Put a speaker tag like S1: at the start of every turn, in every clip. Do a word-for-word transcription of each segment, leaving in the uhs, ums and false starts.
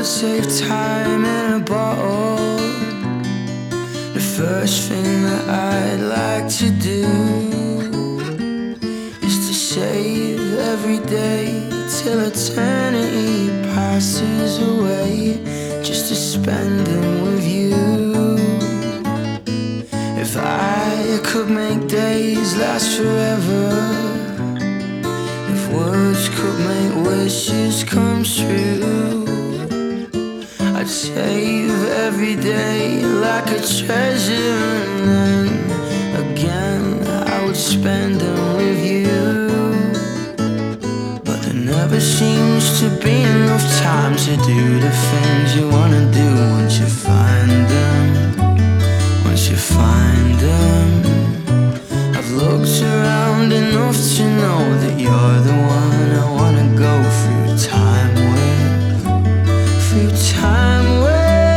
S1: could save time in a bottle, the first thing that I'd like to do is to save every day till eternity passes away, just to spend them with you. If I could make days last forever, if words could make wishes come true, I'd save every day like a treasure, and then again I would spend them with you. But there never seems to be enough time to do the things you wanna do once you find them. Once you find them, I've looked around enough to know that you're the one I wanna go through time with, through time with.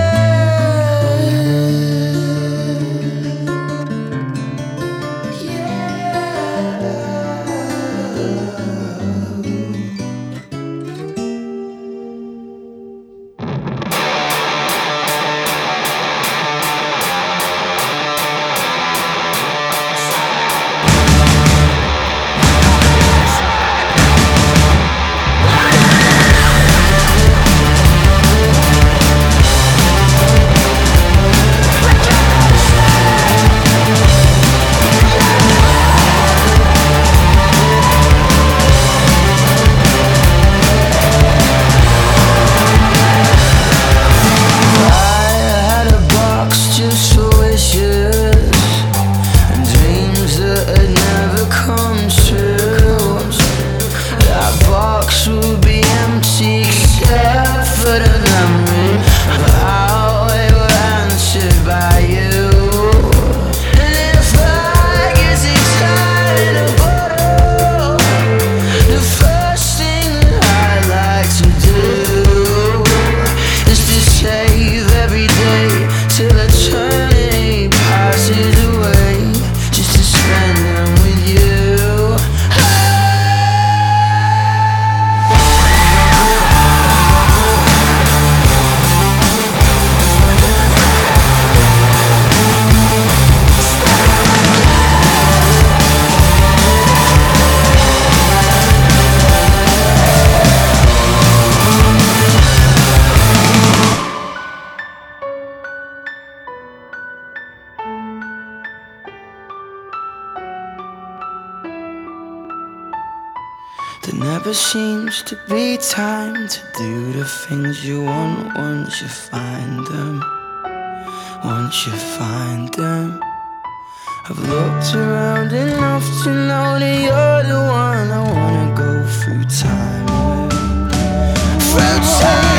S1: There never seems to be time to do the things you want once you find them. Once you find them, I've looked around enough to know that you're the one I wanna go through time with, through time.